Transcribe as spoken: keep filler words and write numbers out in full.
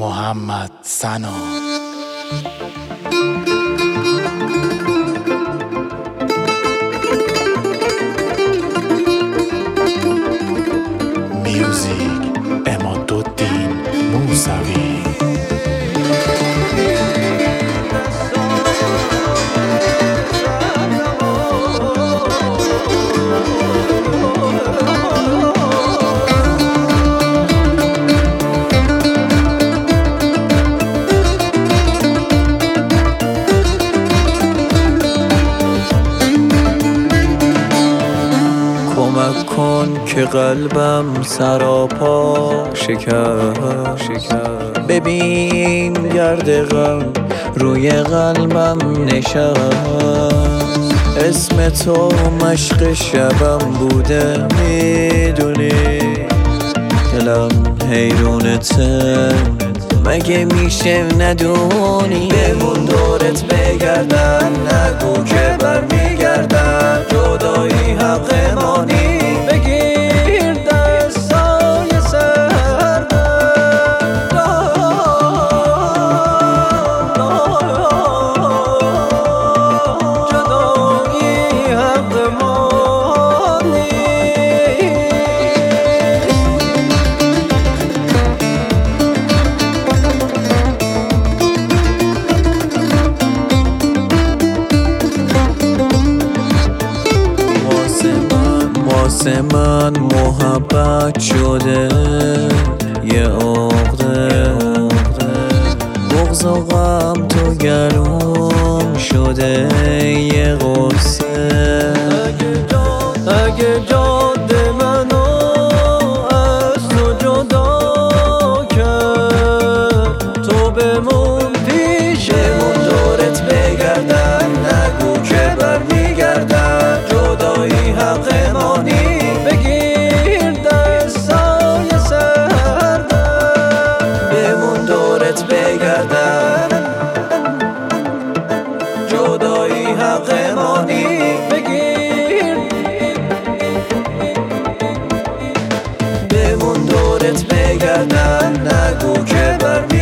محمد سنا. میوزیک امادالدین موسوی. کمک کن که قلبم سراپا شکست، ببین گرد غم روی قلبم نشست. اسم تو مشق شبم بوده میدونی، دلم حیرونته مگه میشه ندونی. بمون دورت بگردن، نگو که برمیگردن. جدایی حق مانی، بگیر دستای سردم. جدایی حق مانی. واسه من محبت شده یه عقده، بغض و غم تو گلوم شده یه غصه. اگه جاد منو از تو جدا کرد، تو بمون پیشمون دورت بگردن، نگو که برمیگردن. جدایی حق مانی، بگیر دستای سردم. بمون دورت بگردن، جدایی حق مانی، بگیر. بمون دورت بگردن، نگو که برمی